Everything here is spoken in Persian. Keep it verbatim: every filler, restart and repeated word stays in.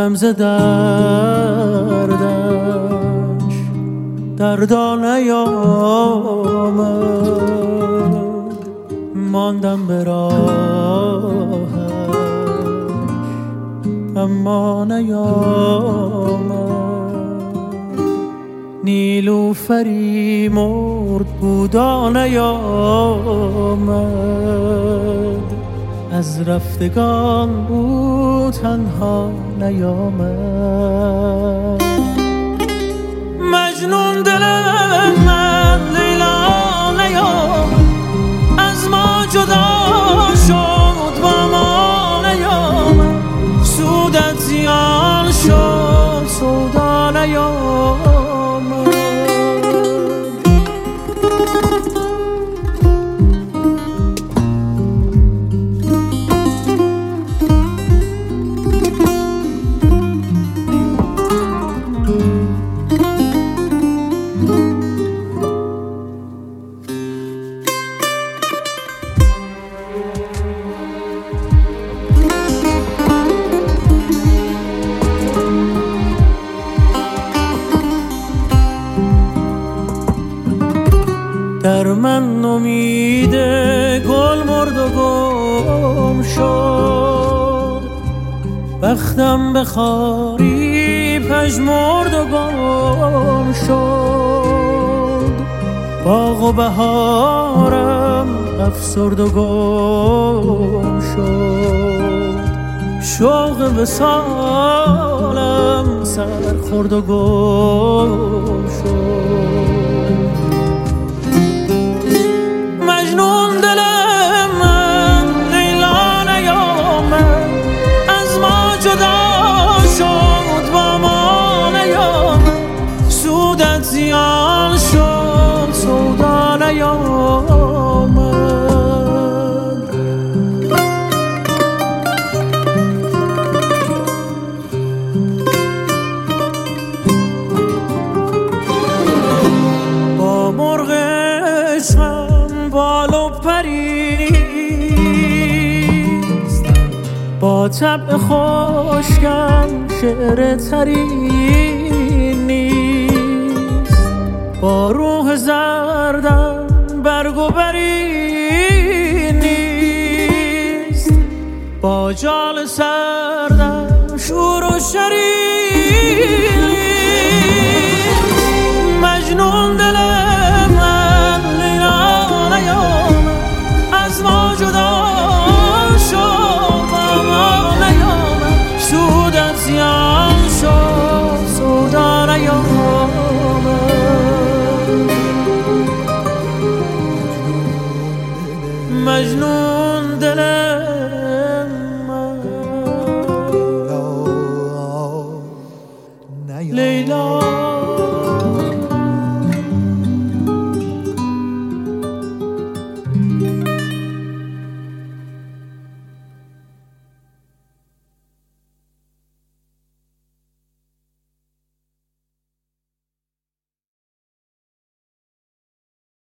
مانم ز دردش دردا نیامد، ماندم به راهش اما نیامد. نیلوفری مرد بودا نیامد، از رفتگان او تنها نیامد. مجنون دل من لیلا نیامد، از ما جدا شد با ما نیامد. سودت زیان شد سودا نیامد. در من امید گل مرد و گم شد، بختم به خاری پژمرد و گم شد. باغ و بهارم افسرد و گم شد، شوق وصالم سر خورد و گم شد. مجنون دل من لیلا نیامد، از ما جدا شد با ما نیامد. سودت زیان شد سودا نیامد. با مرغ عشقم بال و پریست، با طبع خشکم شعر تری نیست. با روح زردم برگ و بری نیست، با جال سردم شور و شری نیست. مجنون دل من لیلا نیامد، از ما جدا شد با ما نیامد. سودت زیان